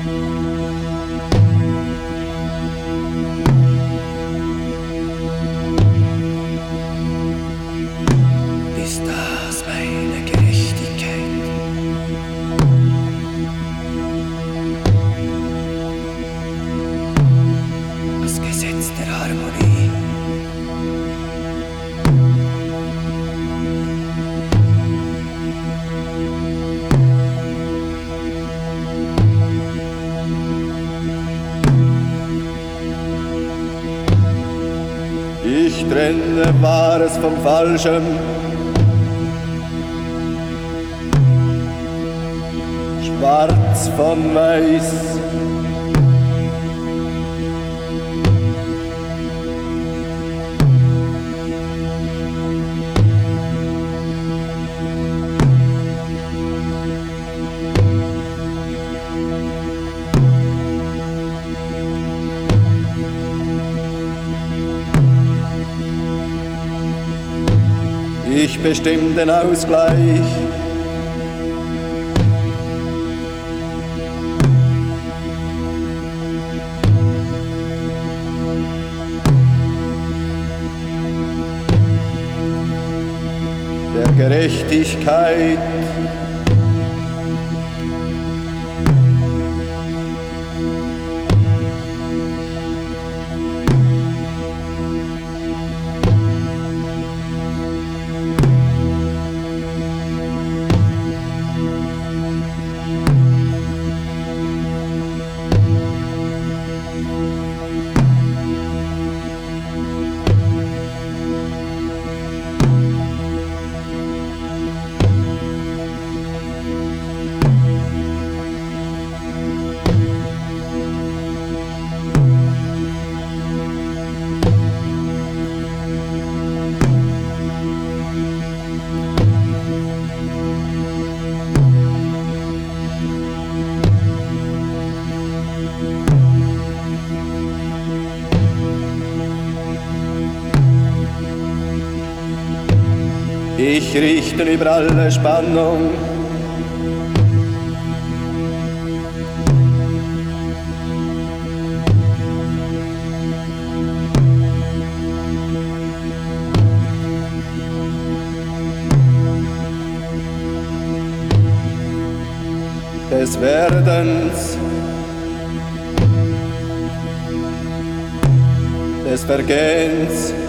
Ist das meine Gerechtigkeit? Das Gesetz der Harmonie. Ich trenne Wahres vom Falschen, Schwarz von Weiß. Ich bestimme den Ausgleich. Der Gerechtigkeit. Ich richte über alle Spannung. Des Werdens, des Vergehens,